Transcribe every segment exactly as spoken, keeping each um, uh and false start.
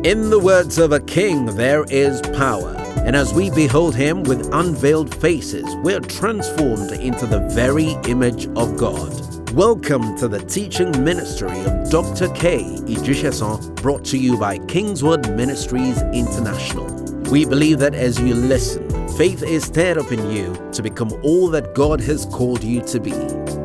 In the words of a king, there is power. And as we behold him with unveiled faces, we're transformed into the very image of God. Welcome to the teaching ministry of Doctor K. Ijisesan, brought to you by Kingswood Ministries International. We believe that as you listen, faith is stirred up in you to become all that God has called you to be.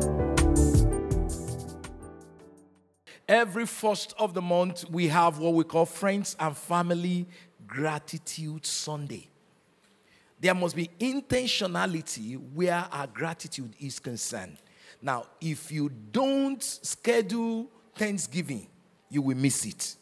Every first of the month, we have what we call Friends and Family Gratitude Sunday. There must be intentionality where our gratitude is concerned. Now, if you don't schedule Thanksgiving, you will miss it.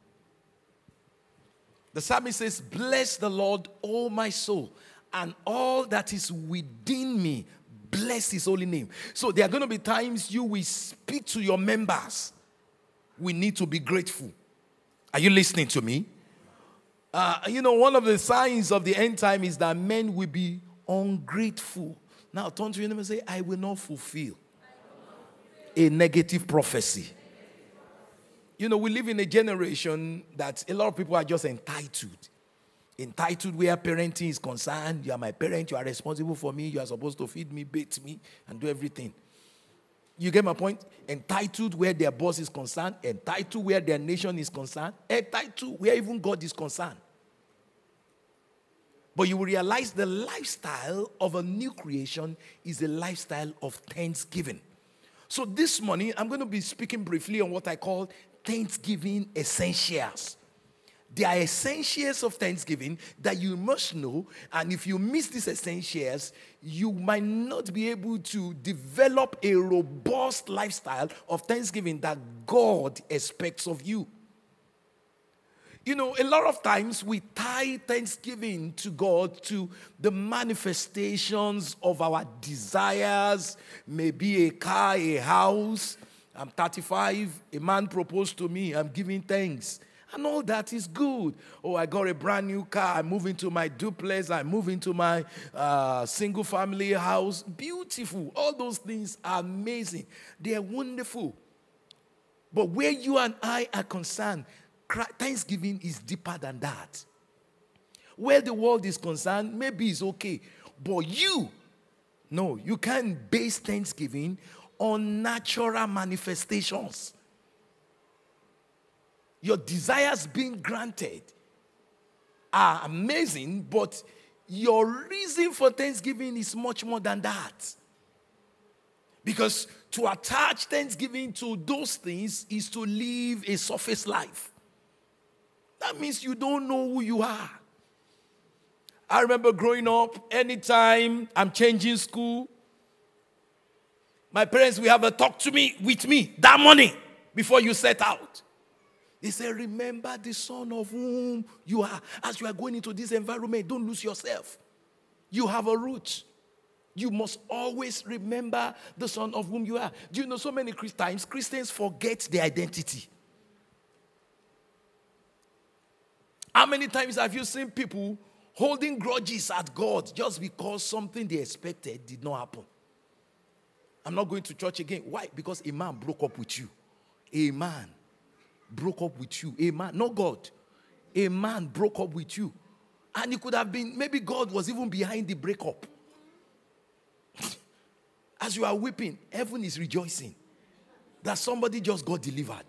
The psalmist says, "Bless the Lord, O my soul, and all that is within me. Bless his holy name." So there are going to be times you will speak to your members. We need to be grateful. Are you listening to me? Uh, you know, one of the signs of the end time is that men will be ungrateful. Now, turn to your neighbor and say, I will not fulfill a negative prophecy. You know, we live in a generation that a lot of people are just entitled. Entitled where parenting is concerned. You are my parent, you are responsible for me, you are supposed to feed me, bathe me, and do everything. You get my point? Entitled where their boss is concerned, entitled where their nation is concerned, entitled where even God is concerned. But you will realize the lifestyle of a new creation is a lifestyle of thanksgiving. So this morning, I'm going to be speaking briefly on what I call Thanksgiving essentials. There are essentials of Thanksgiving that you must know, and if you miss these essentials, you might not be able to develop a robust lifestyle of Thanksgiving that God expects of you. You know, a lot of times we tie Thanksgiving to God to the manifestations of our desires, maybe a car, a house. I'm thirty-five, a man proposed to me, I'm giving thanks. And all that is good. Oh, I got a brand new car. I move into my duplex. I move into my uh, single family house. Beautiful. All those things are amazing. They are wonderful. But where you and I are concerned, Thanksgiving is deeper than that. Where the world is concerned, maybe it's okay. But you, no, you can't base Thanksgiving on natural manifestations. Your desires being granted are amazing, but your reason for Thanksgiving is much more than that. Because to attach Thanksgiving to those things is to live a surface life. That means you don't know who you are. I remember growing up, anytime I'm changing school, my parents will have a talk to me, with me, that morning, before you set out. They say, remember the son of whom you are. As you are going into this environment, don't lose yourself. You have a root. You must always remember the son of whom you are. Do you know so many times Christians forget their identity? How many times have you seen people holding grudges at God just because something they expected did not happen? I'm not going to church again. Why? Because a man broke up with you. A man broke up with you. A man, not God. A man broke up with you. And it could have been, maybe God was even behind the breakup. As you are weeping, heaven is rejoicing that somebody just got delivered.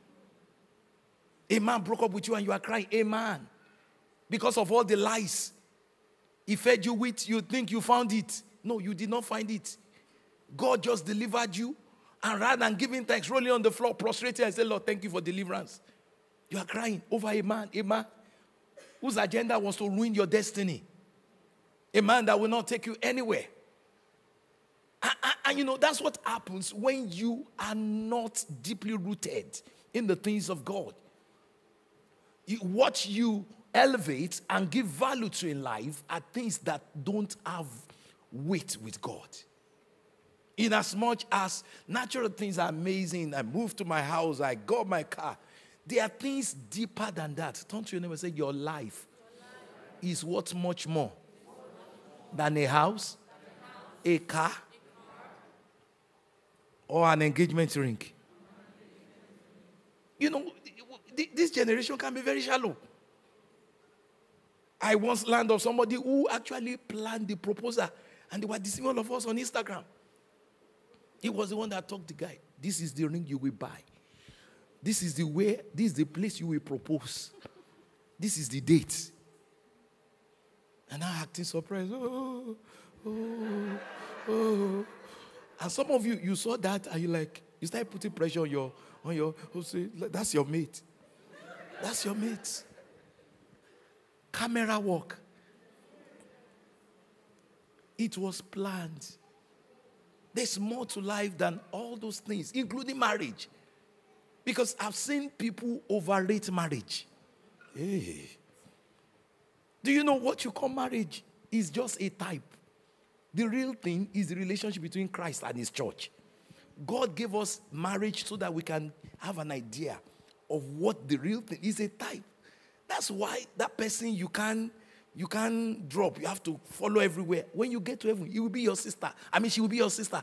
A man broke up with you and you are crying. A man. Because of all the lies he fed you with, you think you found it. No, you did not find it. God just delivered you. And rather than giving thanks, rolling on the floor, prostrating and say, Lord, thank you for deliverance. You are crying over a man, a man whose agenda was to ruin your destiny. A man that will not take you anywhere. And, and, and you know, that's what happens when you are not deeply rooted in the things of God. You, what you elevate and give value to in life are things that don't have weight with God. In as much as natural things are amazing, I moved to my house, I got my car. There are things deeper than that. Turn to your neighbor and say, your life is worth much more than a house, a car, or an engagement ring. You know, th- this generation can be very shallow. I once learned of somebody who actually planned the proposal, and they were deceiving all of us on Instagram. He was the one that talked to the guy. This is the ring you will buy. This is the way, this is the place you will propose. This is the date. And I'm acting surprised. Oh, oh, oh. And some of you, you saw that and you like, you started putting pressure on your, on your, oh, say, that's your mate. That's your mate. Camera work. It was planned. There's more to life than all those things, including marriage. Because I've seen people overrate marriage. Hey. Do you know what you call marriage is just a type? The real thing is the relationship between Christ and his church. God gave us marriage so that we can have an idea of what the real thing is. A type. That's why that person you can't you can't drop. You have to follow everywhere. When you get to heaven, he will be your sister. I mean, she will be your sister.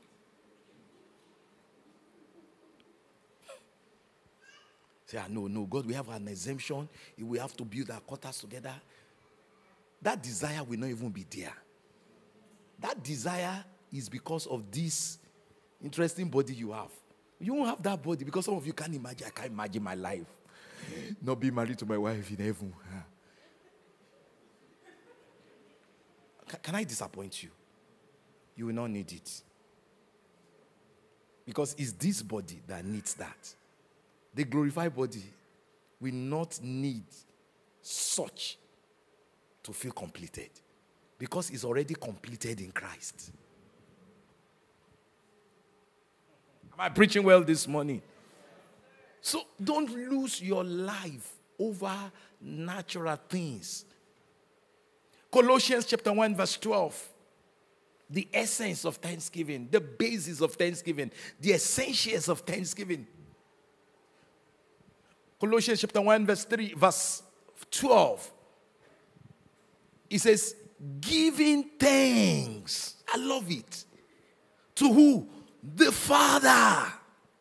Say, ah, no, no, God, we have an exemption. We have to build our quarters together. That desire will not even be there. That desire is because of this interesting body you have. You won't have that body because some of you can't imagine. I can't imagine my life not being married to my wife in heaven. Can I disappoint you? You will not need it. Because it's this body that needs that. The glorified body will not need such to feel completed. Because it's already completed in Christ. Am I preaching well this morning? So don't lose your life over natural things. Colossians chapter one verse twelve. The essence of thanksgiving, the basis of thanksgiving, the essentials of thanksgiving. Colossians chapter one verse three, verse twelve. It says, giving thanks. I love it. To who? The Father.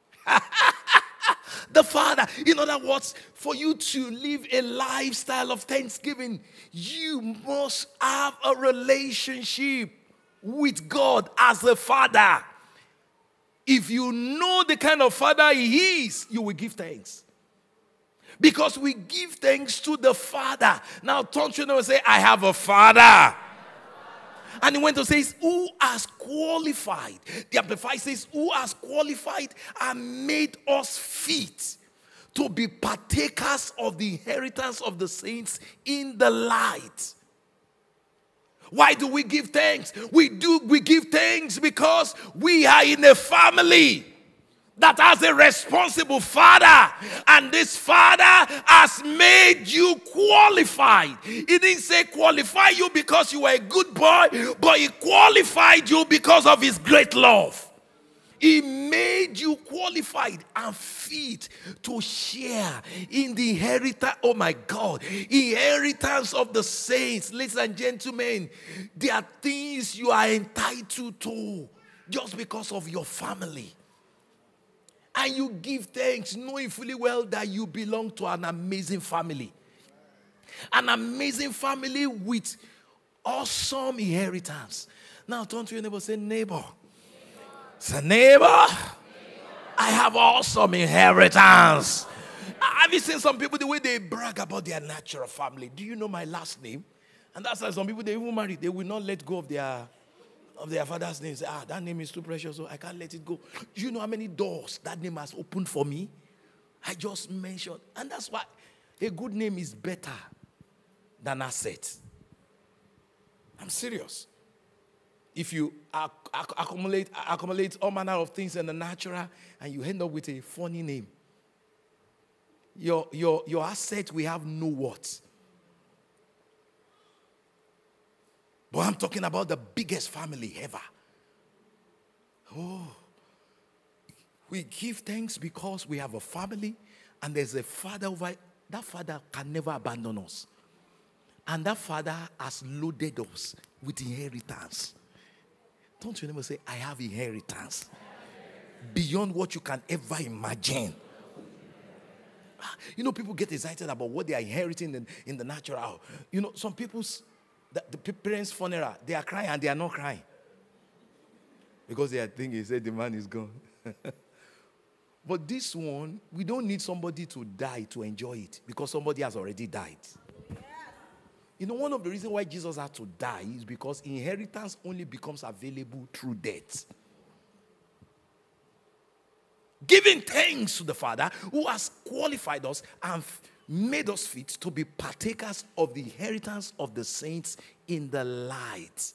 The Father. In other words, for you to live a lifestyle of thanksgiving, you must have a relationship with God as a Father. If you know the kind of Father He is, you will give thanks. Because we give thanks to the Father. Now, don't you know and say, I have a Father. And he went to say, who has qualified? The Amplified says, who has qualified and made us fit to be partakers of the inheritance of the saints in the light. Why do we give thanks? We do, we give thanks because we are in a family that has a responsible father, and this father has made you qualified. He didn't say qualify you because you were a good boy, but he qualified you because of his great love. He made you qualified and fit to share in the inheritance, oh my God, inheritance of the saints. Ladies and gentlemen, there are things you are entitled to just because of your family. And you give thanks knowing fully well that you belong to an amazing family. An amazing family with awesome inheritance. Now turn to your neighbor and say, neighbor. Say, neighbor, neighbor. I have awesome inheritance. Have you seen some people, the way they brag about their natural family? Do you know my last name? And that's why some people, they even marry, they will not let go of their of their father's name. Say, ah, that name is too precious, so I can't let it go. Do you know how many doors that name has opened for me? I just mentioned. And that's why a good name is better than asset. I'm serious. If you acc- acc- accumulate, accumulate all manner of things in the natural and you end up with a funny name, your, your, your asset will have no worth. But I'm talking about the biggest family ever. Oh, we give thanks because we have a family and there's a father over. That father can never abandon us. And that father has loaded us with inheritance. Don't you never say, I have inheritance beyond what you can ever imagine. You know, people get excited about what they are inheriting in, in the natural. You know, some people's, the, the parents' funeral, they are crying and they are not crying. Because they are thinking, say the man is gone. But this one, we don't need somebody to die to enjoy it. Because somebody has already died. You know, one of the reasons why Jesus had to die is because inheritance only becomes available through death. Giving thanks to the Father who has qualified us and made us fit to be partakers of the inheritance of the saints in the light.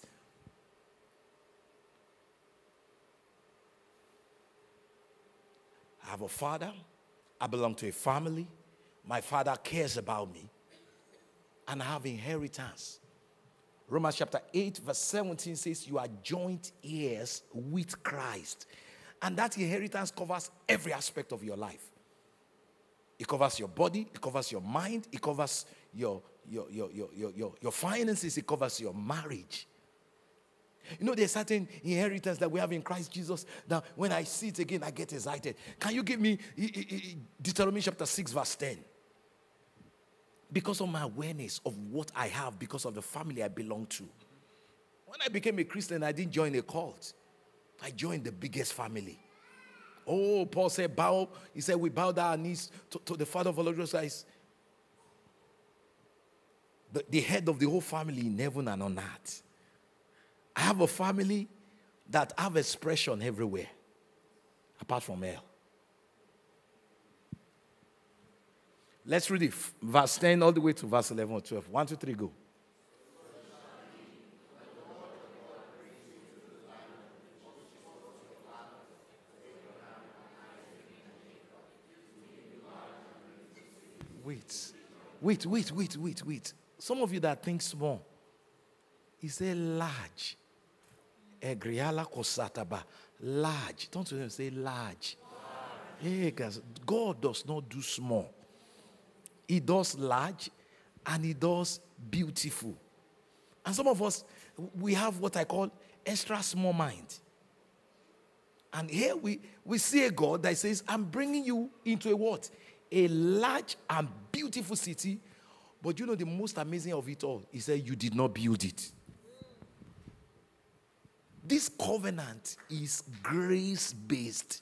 I have a father. I belong to a family. My father cares about me. And I have inheritance. Romans chapter eight verse seventeen says you are joint heirs with Christ. And that inheritance covers every aspect of your life. It covers your body. It covers your mind. It covers your, your, your, your, your, your, your finances. It covers your marriage. You know, there's certain inheritance that we have in Christ Jesus that when I see it again, I get excited. Can you give me Deuteronomy chapter six verse ten? Because of my awareness of what I have, because of the family I belong to. When I became a Christian, I didn't join a cult. I joined the biggest family. Oh, Paul said, bow. He said, we bow our knees to, to the Father of our Lord Jesus Christ. The, the head of the whole family in heaven and on earth. I have a family that have expression everywhere, apart from hell. Let's read it. Verse ten all the way to verse eleven or twelve. One, two, three, go. Wait. Wait, wait, wait, wait, wait. Some of you that think small, he said large. Egriala kosataba. Large. Don't you say large? Hey, guys, God does not do small. He does large and he does beautiful. And some of us, we have what I call extra small mind. And here we, we see a God that says, I'm bringing you into a what? A large and beautiful city. But you know the most amazing of it all? He said, you did not build it. This covenant is grace-based.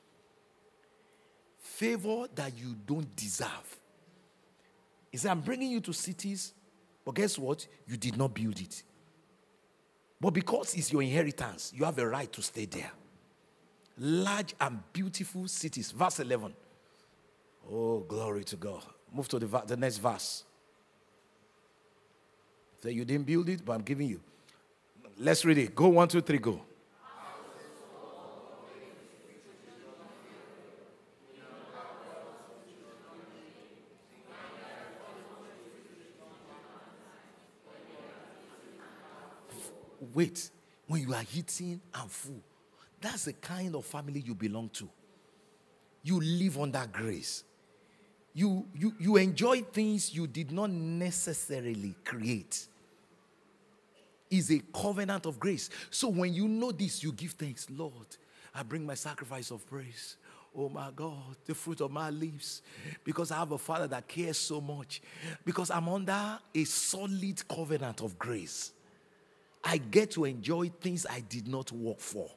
Favor that you don't deserve. He said, I'm bringing you to cities, but guess what? You did not build it. But because it's your inheritance, you have a right to stay there. Large and beautiful cities. Verse eleven. Oh, glory to God. Move to the, the next verse. So you didn't build it, but I'm giving you. Let's read it. Go, one, two, three, go. Wait, when you are eating and full, that's the kind of family you belong to. You live under grace. You, you, you enjoy things you did not necessarily create. It's a covenant of grace. So when you know this, you give thanks. Lord, I bring my sacrifice of praise. Oh my God, the fruit of my lips. Because I have a Father that cares so much. Because I'm under a solid covenant of grace. I get to enjoy things I did not work for.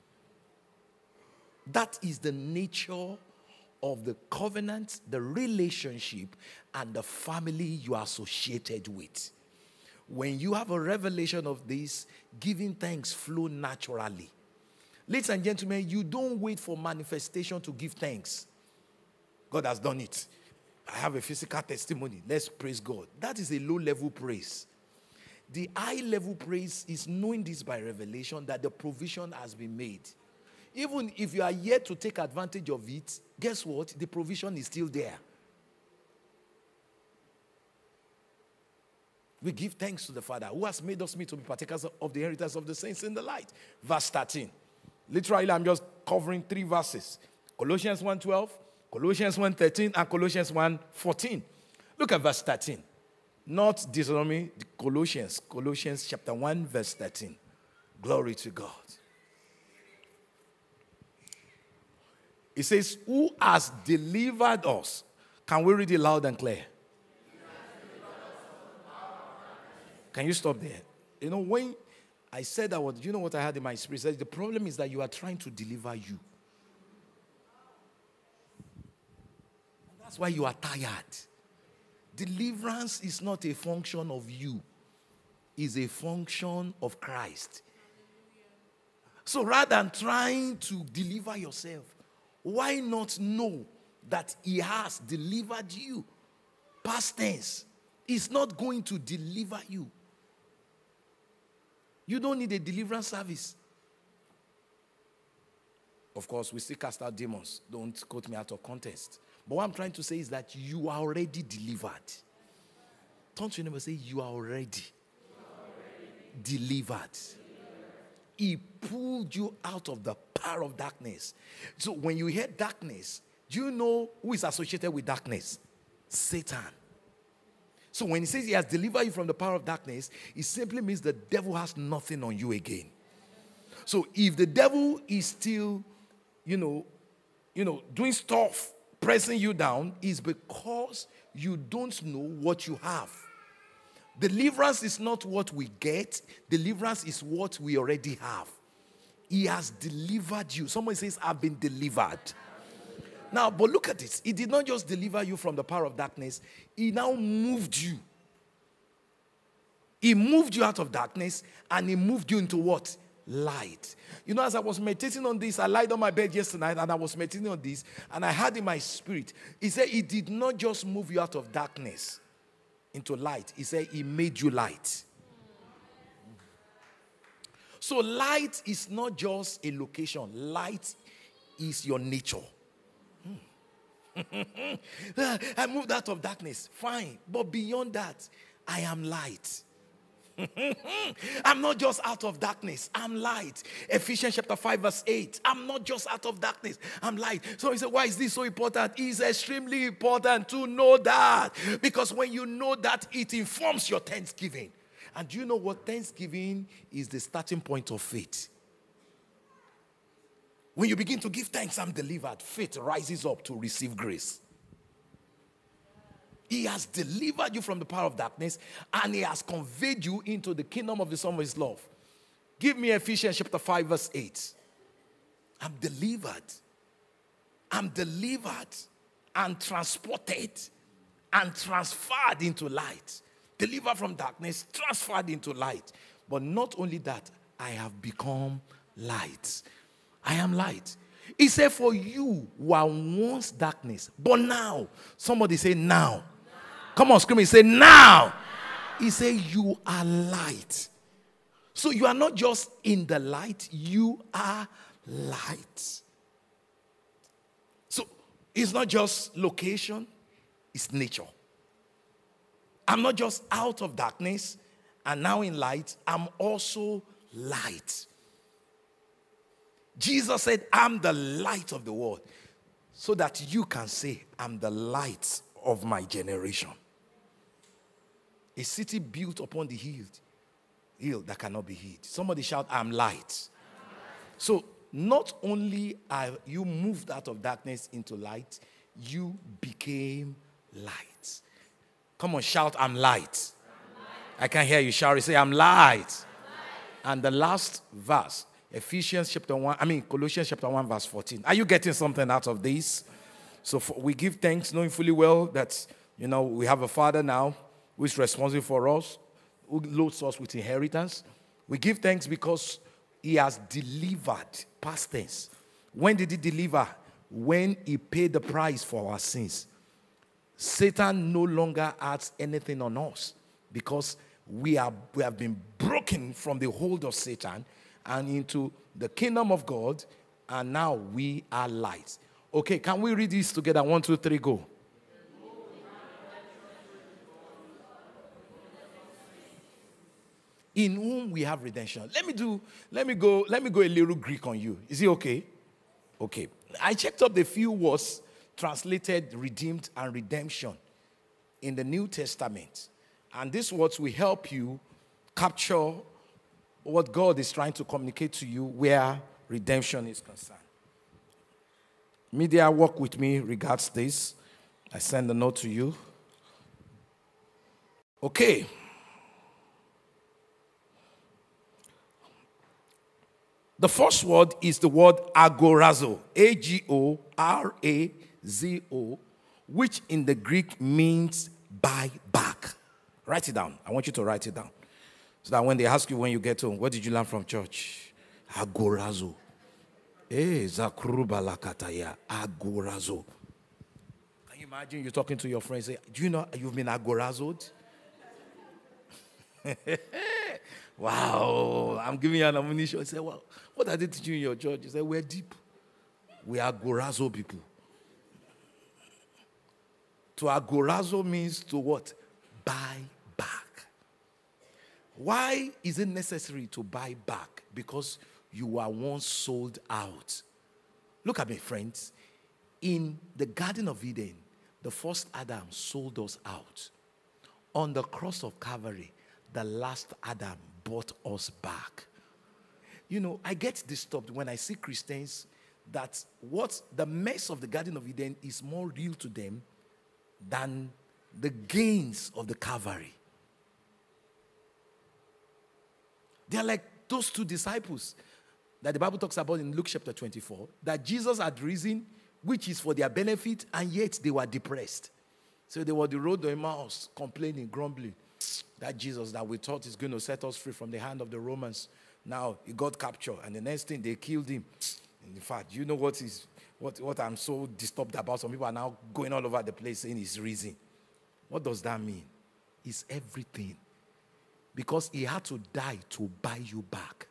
That is the nature of the covenant, the relationship, and the family you are associated with. When you have a revelation of this, giving thanks flow naturally. Ladies and gentlemen, you don't wait for manifestation to give thanks. God has done it. I have a physical testimony. Let's praise God. That is a low-level praise. The high-level praise is knowing this by revelation that the provision has been made. Even if you are yet to take advantage of it, guess what? The provision is still there. We give thanks to the Father who has made us meet to be partakers of the inheritance of the saints in the light. Verse thirteen. Literally, I'm just covering three verses. Colossians one twelve, Colossians one thirteen, and Colossians one fourteen. Look at verse thirteen. Not Deuteronomy, Colossians. Colossians chapter one, verse thirteen. Glory to God. It says, who has delivered us. Can we read it loud and clear? Can you stop there? You know, when I said that, what, you know what I had in my spirit? Said, the problem is that you are trying to deliver you. And that's why you are tired. Deliverance is not a function of you. It's a function of Christ. So rather than trying to deliver yourself, why not know that he has delivered you? Past tense. He's not going to deliver you. You don't need a deliverance service. Of course, we still cast out demons. Don't quote me out of context. But what I'm trying to say is that you are already delivered. Turn to your neighbor and say, you are already, you are already delivered. delivered. He pulled you out of the power of darkness. So when you hear darkness, do you know who is associated with darkness? Satan. So when he says he has delivered you from the power of darkness, it simply means the devil has nothing on you again. So if the devil is still, you know, you know, doing stuff, pressing you down, is because you don't know what you have. Deliverance is not what we get. Deliverance is what we already have. He has delivered you. Someone says, I've been delivered. Now, but look at this. He did not just deliver you from the power of darkness. He now moved you. He moved you out of darkness and he moved you into what? Light. You know, as I was meditating on this, I lied on my bed yesterday and I was meditating on this and I had in my spirit, he said he did not just move you out of darkness into light. He said he made you light. So light is not just a location. Light is your nature. I moved out of darkness. Fine. But beyond that, I am light. I'm not just out of darkness. I'm light. Ephesians chapter five verse eight. I'm not just out of darkness. I'm light. So he said, why is this so important? It's extremely important to know that. Because when you know that, it informs your thanksgiving. And do you know what? Thanksgiving is the starting point of faith. When you begin to give thanks, I'm delivered. Faith rises up to receive grace. He has delivered you from the power of darkness and he has conveyed you into the kingdom of the Son of his love. Give me Ephesians chapter five verse eight. I'm delivered. I'm delivered and transported and transferred into light. Delivered from darkness, transferred into light. But not only that, I have become light. I am light. He said, for you were once darkness, but now. Somebody say now. Now. Come on, scream it. Say now. Now. He said, you are light. So you are not just in the light, you are light. So it's not just location, it's nature. I'm not just out of darkness and now in light, I'm also light. Jesus said, I'm the light of the world. So that you can say, I'm the light of my generation. A city built upon the hill, hill that cannot be hid. Somebody shout, I'm light. So not only are you moved out of darkness into light, you became light. Come on, shout, I'm light. I'm light. I can't hear you shout. Say, I'm light. I'm light. And the last verse, Ephesians chapter one, I mean Colossians chapter one verse fourteen. Are you getting something out of this? So for, we give thanks knowing fully well that, you know, we have a Father now who is responsible for us, who loads us with inheritance. We give thanks because he has delivered, past tense. When did he deliver? When he paid the price for our sins. Satan no longer adds anything on us because we, are, we have been broken from the hold of Satan and into the kingdom of God, and now we are light. Okay, can we read this together? One, two, three, go. In whom we have redemption. Let me do, let me go, let me go a little Greek on you. Is it okay? Okay. I checked up the few words translated redeemed and redemption in the New Testament. And these words will help you capture what God is trying to communicate to you where redemption is concerned. Media, work with me regards this. I send the note to you. Okay. The first word is the word agorazo, A G O R A Z O, which in the Greek means buy back. Write it down. I want you to write it down. So that when they ask you when you get home, what did you learn from church? Agorazo. Eh, zakrubalakataya, agorazo. Can you imagine you talking to your friends, say, do you know you've been agorazoed? Wow, I'm giving you an ammunition. I say, well, what are they teaching you in your church? You say, we're deep. We are agorazo people. To agorazo means to what? Buy back. Why is it necessary to buy back? Because you were once sold out. Look at me, friends. In the Garden of Eden, the first Adam sold us out. On the cross of Calvary, the last Adam bought us back. You know, I get disturbed when I see Christians that what the mess of the Garden of Eden is more real to them than the gains of the Calvary. They are like those two disciples that the Bible talks about in Luke chapter twenty-four, that Jesus had risen, which is for their benefit, and yet they were depressed. So they were on the road to Emmaus, complaining, grumbling. That Jesus that we thought is going to set us free from the hand of the Romans, now he got captured, and the next thing they killed him. In fact, you know what is what, what I'm so disturbed about? Some people are now going all over the place saying he's risen. What does that mean? It's everything. Because he had to die to buy you back.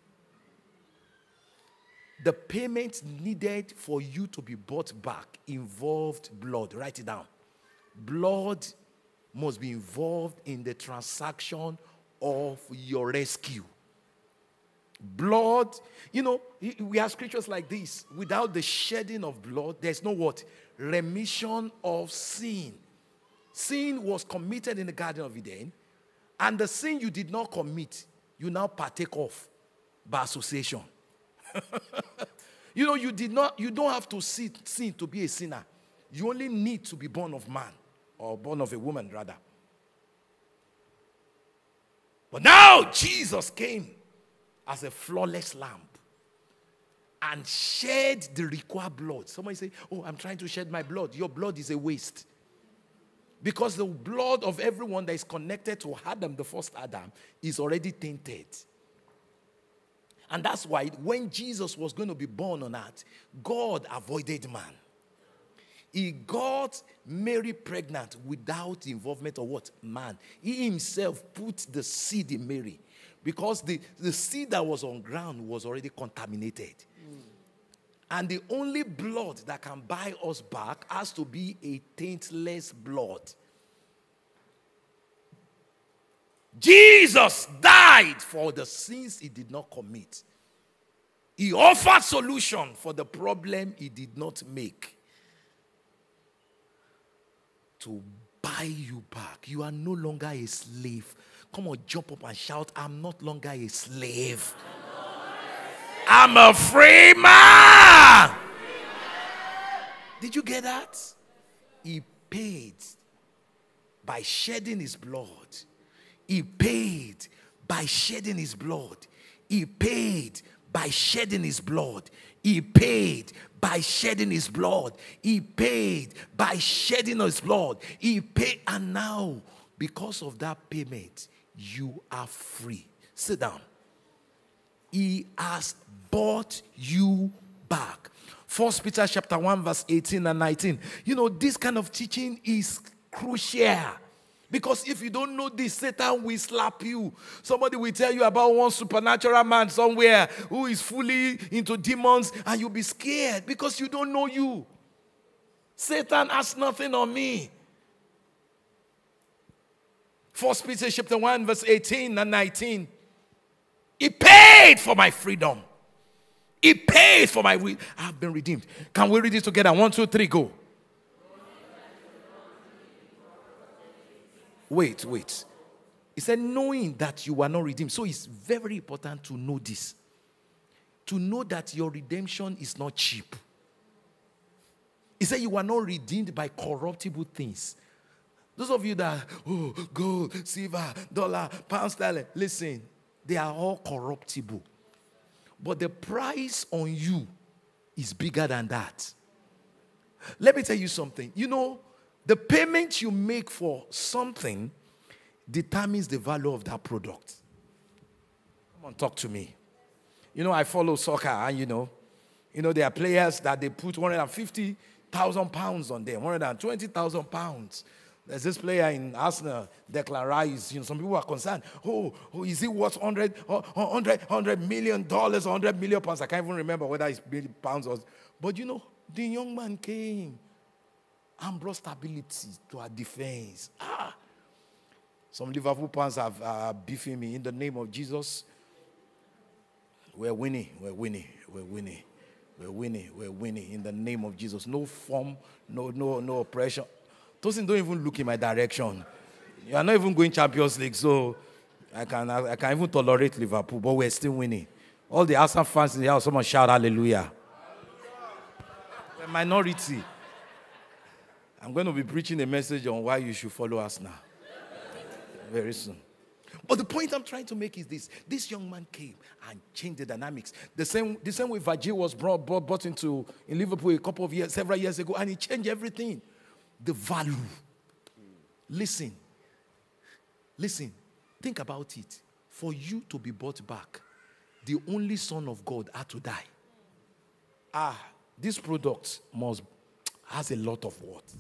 The payment needed for you to be bought back involved blood. Write it down. Blood must be involved in the transaction of your rescue. Blood, you know, we have scriptures like this. Without the shedding of blood, there's no what? Remission of sin. Sin was committed in the Garden of Eden, and the sin you did not commit, you now partake of by association. You know, you did not, you don't have to sin, sin to be a sinner. You only need to be born of man, or born of a woman, rather. But now Jesus came as a flawless lamb and shed the required blood. Somebody say, oh, I'm trying to shed my blood. Your blood is a waste. Because the blood of everyone that is connected to Adam, the first Adam, is already tainted. And that's why when Jesus was going to be born on earth, God avoided man. He got Mary pregnant without the involvement of what? Man. He himself put the seed in Mary. Because the, the seed that was on ground was already contaminated. Mm. And the only blood that can buy us back has to be a taintless blood. Jesus died for the sins he did not commit. He offered solution for the problem he did not make. To buy you back. You are no longer a slave. Come on, jump up and shout, I'm not longer a slave. I'm a free man. Did you get that? He paid by shedding his blood. He paid by shedding his blood. He paid by shedding his blood. He paid by shedding his blood. He paid by shedding his blood. He paid, and now, because of that payment, you are free. Sit down. He has bought you back. First Peter chapter one, verse eighteen and nineteen. You know, this kind of teaching is crucial. Because if you don't know this, Satan will slap you. Somebody will tell you about one supernatural man somewhere who is fully into demons, and you'll be scared because you don't know you. Satan has nothing on me. First Peter chapter one, verse eighteen and nineteen. He paid for my freedom. He paid for my... Re- I have been redeemed. Can we read it together? One, two, three, go. Wait, wait. He said, knowing that you are not redeemed. So it's very important to know this. To know that your redemption is not cheap. He said you are not redeemed by corruptible things. Those of you that, oh, gold, silver, dollar, pound sterling, listen, they are all corruptible. But the price on you is bigger than that. Let me tell you something. You know, the payment you make for something determines the value of that product. Come on, talk to me. You know, I follow soccer, and you know, you know, there are players that they put one hundred fifty thousand pounds on them, one hundred twenty thousand pounds. There's this player in Arsenal, Declan Rice. You know, some people are concerned. Oh, oh is he worth one hundred, one hundred, one hundred million dollars, one hundred million pounds? I can't even remember whether it's pounds or. But you know, the young man came and brought stability to our defense. Ah, some Liverpool fans have uh, beefing me in the name of Jesus. We're winning, we're winning, we're winning, we're winning, we're winning in the name of Jesus. No form, no, no, no oppression. Tosin, don't even look in my direction. You are not even going Champions League, so I can I, I can even tolerate Liverpool, but we're still winning. All the Arsenal fans in the house, someone shout hallelujah. We're a minority. I'm going to be preaching a message on why you should follow Arsenal very soon. But the point I'm trying to make is this. This young man came and changed the dynamics. The same, the same way Virgil was brought, brought, brought into in Liverpool a couple of years, several years ago, and he changed everything. The value. Listen. Listen. Think about it. For you to be brought back, the only Son of God had to die. Ah, this product must has a lot of worth.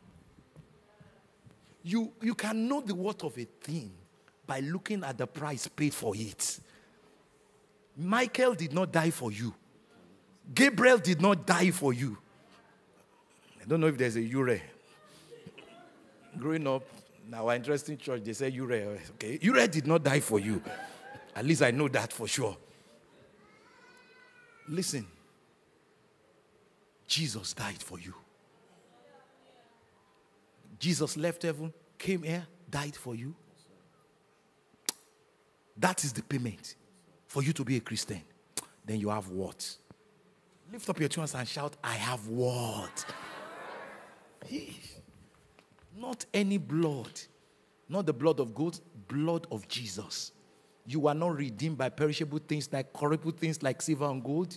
You, you can know the worth of a thing by looking at the price paid for it. Michael did not die for you. Gabriel did not die for you. I don't know if there's a Ure. Growing up, now our interesting church, they say Ure. Okay, Ure did not die for you. At least I know that for sure. Listen, Jesus died for you. Jesus left heaven, came here, died for you. That is the payment for you to be a Christian. Then you have what? Lift up your two hands and shout, I have what? Not any blood. Not the blood of goats, blood of Jesus. You are not redeemed by perishable things like corruptible things like silver and gold.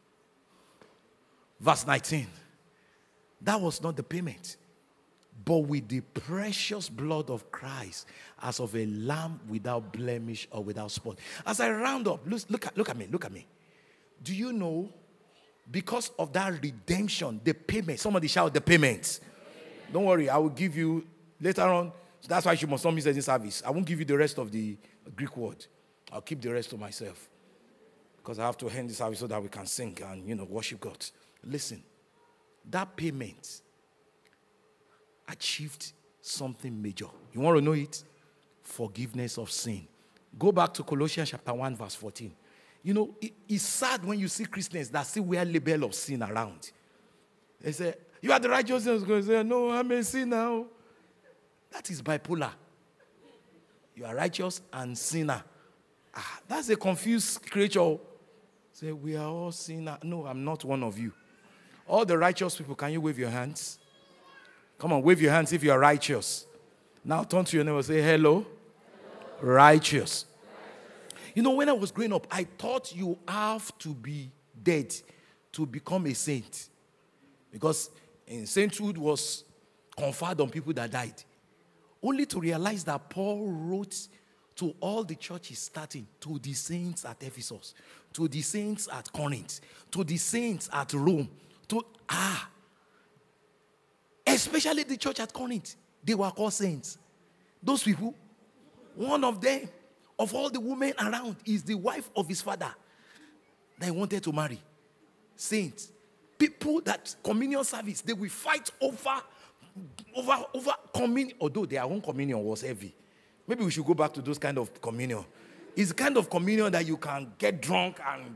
Verse nineteen. That was not the payment. But with the precious blood of Christ, as of a lamb without blemish or without spot. As I round up, look, look, at, look at me, look at me. Do you know, because of that redemption, the payment, somebody shout the payment. Don't worry, I will give you later on. So that's why you must not miss any service. I won't give you the rest of the Greek word. I'll keep the rest to myself. Because I have to end the service so that we can sing and, you know, worship God. Listen, that payment achieved something major. You want to know it? Forgiveness of sin. Go back to Colossians chapter one, verse fourteen. You know, it, it's sad when you see Christians that still wear label of sin around. They say, you are the righteousness. They say, no, I'm a sinner. That is bipolar. You are righteous and sinner. Ah, that's a confused creature. Say, we are all sinners. No, I'm not one of you. All the righteous people, can you wave your hands? Come on, wave your hands if you are righteous. Now turn to your neighbor and say, hello. Hello. Righteous. Righteous. You know, when I was growing up, I thought you have to be dead to become a saint. Because in sainthood was conferred on people that died. Only to realize that Paul wrote to all the churches starting, to the saints at Ephesus, to the saints at Corinth, to the saints at Rome, to, ah, especially the church at Corinth, they were called saints. Those people, one of them, of all the women around, is the wife of his father that he wanted to marry. Saints. People that communion service, they will fight over, over, over communion, although their own communion was heavy. Maybe we should go back to those kind of communion. It's the kind of communion that you can get drunk and...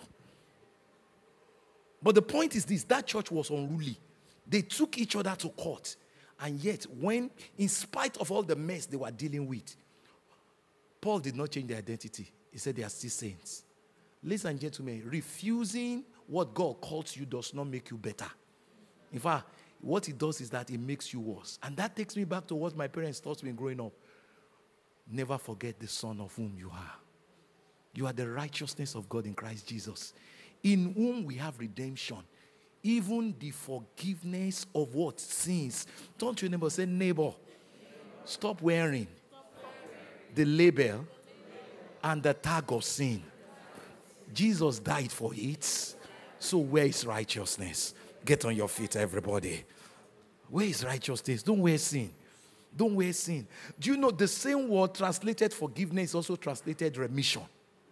But the point is this, that church was unruly. They took each other to court. And yet, when, in spite of all the mess they were dealing with, Paul did not change their identity. He said they are still saints. Ladies and gentlemen, refusing what God calls you does not make you better. In fact, what it does is that it makes you worse. And that takes me back to what my parents taught me growing up. Never forget the son of whom you are. You are the righteousness of God in Christ Jesus, in whom we have redemption, even the forgiveness of what? Sins. Don't you neighbor say, neighbor, stop wearing the label and the tag of sin. Jesus died for it. So where is righteousness? Get on your feet, everybody. Where is righteousness? Don't wear sin. Don't wear sin. Do you know the same word translated forgiveness also translated remission?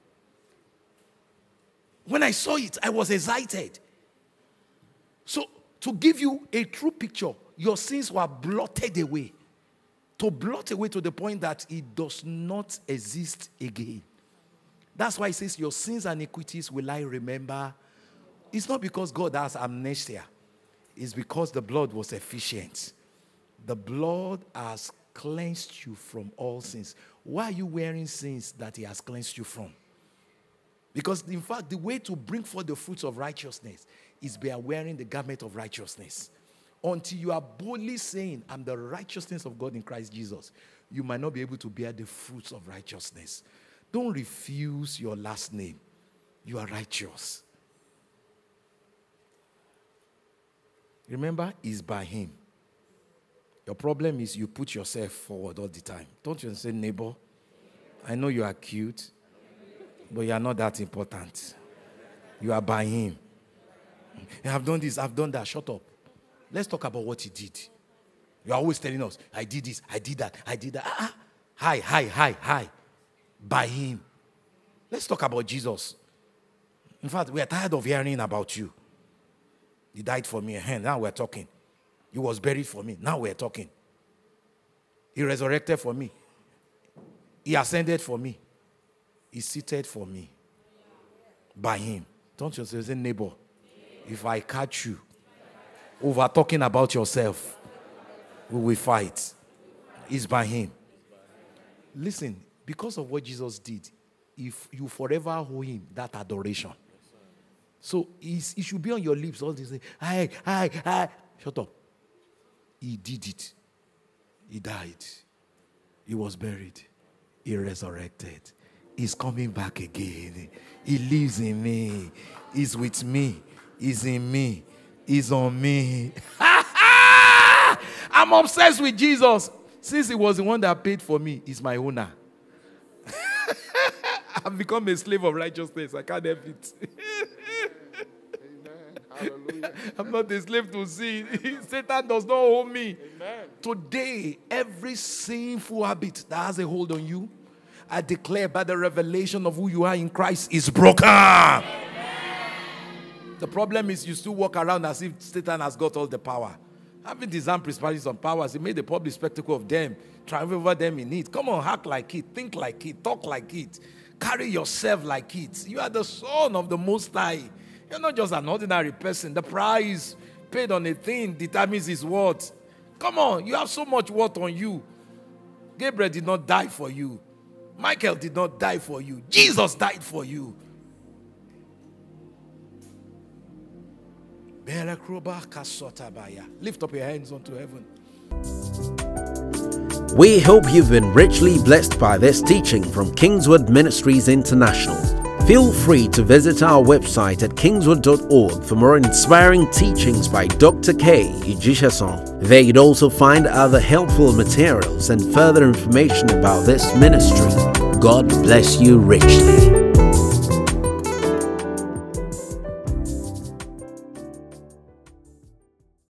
When I saw it, I was excited. So, to give you a true picture, your sins were blotted away. To blot away to the point that it does not exist again. That's why it says, your sins and iniquities will I remember. It's not because God has amnesia. It's because the blood was efficient. The blood has cleansed you from all sins. Why are you wearing sins that he has cleansed you from? Because, in fact, the way to bring forth the fruits of righteousness is by wearing the garment of righteousness. Until you are boldly saying, I'm the righteousness of God in Christ Jesus, you might not be able to bear the fruits of righteousness. Don't refuse your last name. You are righteous. Remember, it's by him. Your problem is you put yourself forward all the time. Don't you say, neighbor, I know you are cute, but you are not that important. You are by him. I've done this, I've done that. Shut up. Let's talk about what he did. You're always telling us, I did this, I did that, I did that. Ah, ah. Hi, hi, hi, hi. By him. Let's talk about Jesus. In fact, we are tired of hearing about you. He died for me. Now we're talking. He was buried for me. Now we're talking. He resurrected for me. He ascended for me. He's seated for me. By him. Don't you say, neighbor, if I catch you over talking about yourself, we will fight. It's by him. Listen, because of what Jesus did, if you forever owe him that adoration. So it should be on your lips all this. Hi, hi, hi. Shut up. He did it. He died. He was buried. He resurrected. He's coming back again. He lives in me. He's with me. He's in me. He's on me. I'm obsessed with Jesus. Since he was the one that paid for me, he's my owner. I've become a slave of righteousness. I can't help it. Hallelujah. I'm not a slave to sin. Satan does not own me. Amen. Today, every sinful habit that has a hold on you, I declare by the revelation of who you are in Christ is broken. Amen. The problem is you still walk around as if Satan has got all the power. Having disarmed principalities and powers, he made a public spectacle of them, triumph over them in it. Come on, act like it, think like it, talk like it, carry yourself like it. You are the son of the Most High. You're not just an ordinary person. The price paid on a thing determines his worth. Come on, you have so much worth on you. Gabriel did not die for you. Michael did not die for you. Jesus died for you. Lift up your hands unto heaven. We hope you've been richly blessed by this teaching from Kingswood Ministries International. Feel free to visit our website at kingswood dot org for more inspiring teachings by Doctor K. Ijishason. There you'd also find other helpful materials and further information about this ministry. God bless you richly.